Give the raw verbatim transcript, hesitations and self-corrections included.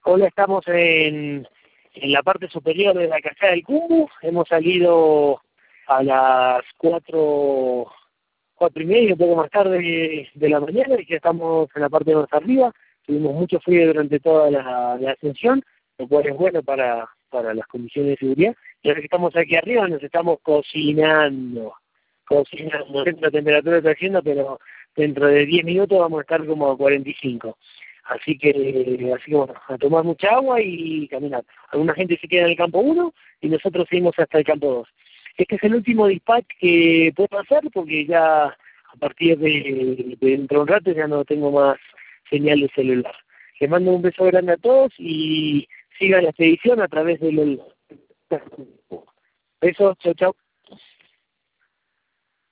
Hoy estamos en, en la parte superior de la cascada del Cumbu. Hemos salido a las cuatro, cuatro y media, un poco más tarde de, de la mañana, y ya estamos en la parte más arriba. Tuvimos mucho frío durante toda la, la ascensión, lo cual es bueno para, para las condiciones de seguridad. Y ahora que estamos aquí arriba nos estamos cocinando, cocinando. No sé la temperatura está haciendo, pero dentro de diez minutos vamos a estar como a cuarenta y cinco. Así que, así que bueno, a tomar mucha agua y caminar. Alguna gente se queda en el campo uno y nosotros seguimos hasta el campo dos. Este es el último dispatch que puedo hacer porque ya a partir de, de dentro de un rato ya no tengo más señal de celular. Les mando un beso grande a todos y sigan la expedición a través del... Besos, chau, chau.